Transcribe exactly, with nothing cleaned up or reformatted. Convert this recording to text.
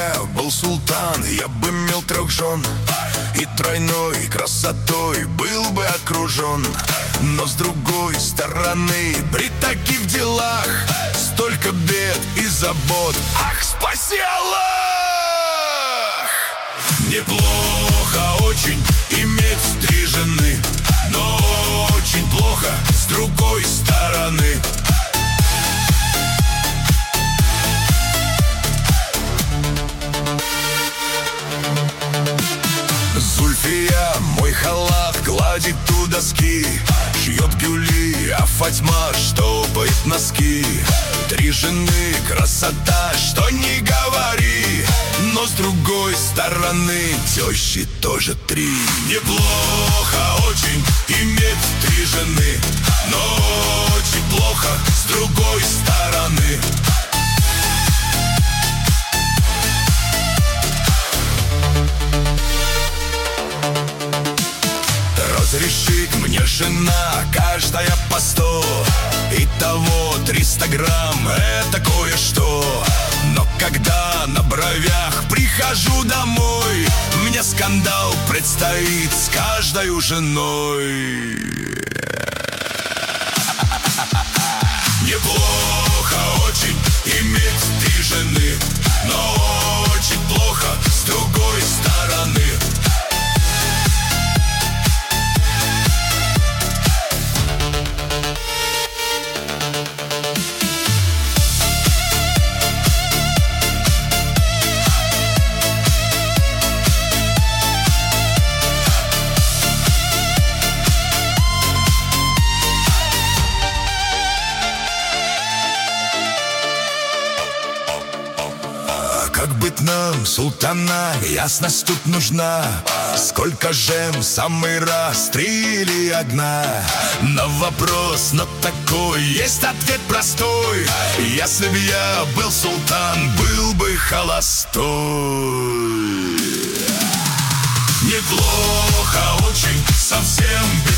я был султан, я бы имел трех жен и тройной красотой был бы окружен. Но с другой стороны, при таких делах столько бед и забот. Ах, спаси Аллах! Неплохо очень иметь три жены, но очень плохо с другой стороны. Зульфия мой халат гладит у доски, шьет гюли, а Фатьма штопает носки. Три жены красота, что не говори, но с другой стороны тещи тоже три. Неплохо очень иметь три жены, но очень плохо с другой стороны. Разрешит мне жена каждая по сто, итого триста грамм, это кое-что. Но когда на бровях прихожу домой, мне скандал предстоит с каждой женой. Неплохо очень иметь три жены, но очень плохо с другой стороны. Как быть нам, султана, ясность тут нужна. Сколько жем, самый раз, три или одна? На вопрос, на такой, есть ответ простой. Если б я был султан, был бы холостой. Неплохо очень, совсем без